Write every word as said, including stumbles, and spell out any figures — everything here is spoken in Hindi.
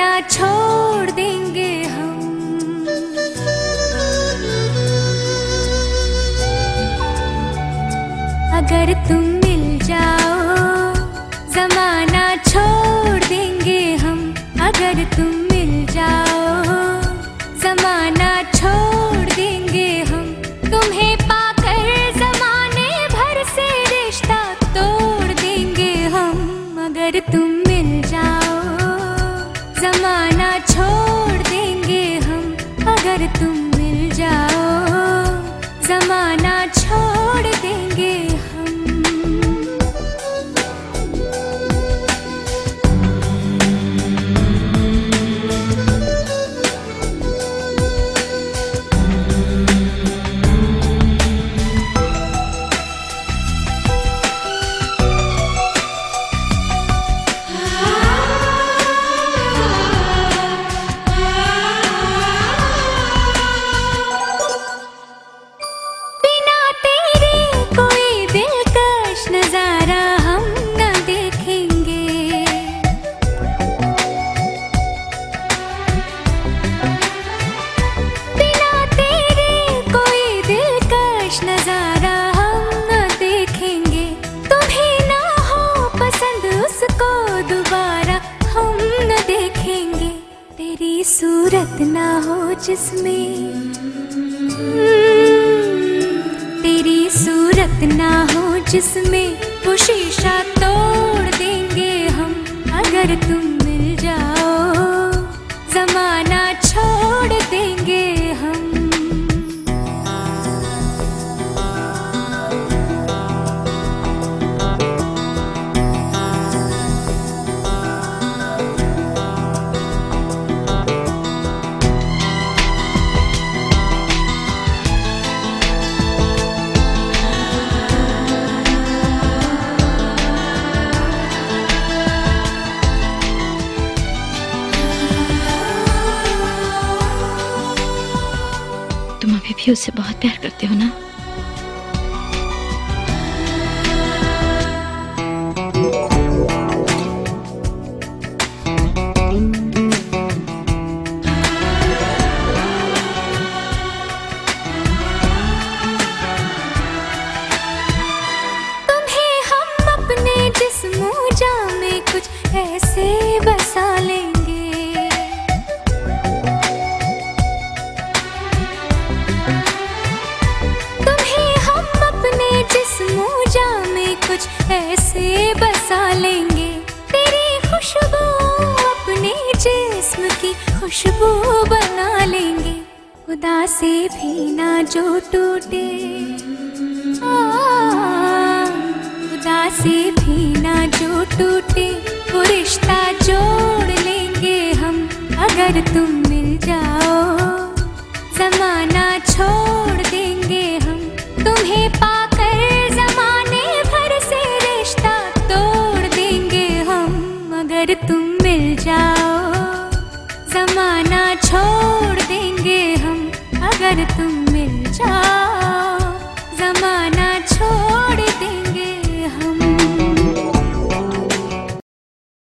जमाना छोड़ देंगे हम। अगर तुम मिल जाओ जमाना छोड़ देंगे हम। अगर तुम मिल जाओ जमाना छोड़ देंगे हम। तुम्हें पाकर जमाने भर से रिश्ता तोड़ देंगे हम। अगर तुम मिल जाओ जमाना छोड़ देंगे हम। अगर तुम मिल जाओ जमाना छोड़ देंगे हम। नजारा हम न देखेंगे। बिना तेरे कोई दिलकश नजारा हम न देखेंगे। तुम्हें ना हो पसंद उसको दोबारा हम न देखेंगे। तेरी सूरत ना हो जिसमें तेरी सूरत ना हो जिसमें वो शीशा तोड़ देंगे हम। अगर तुम मिल जाओ जमाना छोड़ देंगे हम। तुम अभी भी उससे बहुत प्यार करते हो ना? तुम्हें हम अपने जिस्म जामे कुछ ऐसे बसा लेंगे। कुछ ऐसे बसा लेंगे। तेरी खुशबू अपने जिस्म की खुशबू बना लेंगे। खुदा से भी ना जो टूटे खुदा से भी ना जो टूटे वो रिश्ता जोड़ लेंगे हम। अगर तुम मिल जाओ जमाना छोड़ देंगे हम। तुम्हें पाकर जमाने भर से रिश्ता तोड़ देंगे हम। अगर तुम मिल जाओ जमाना छोड़ देंगे हम। अगर तुम मिल जाओ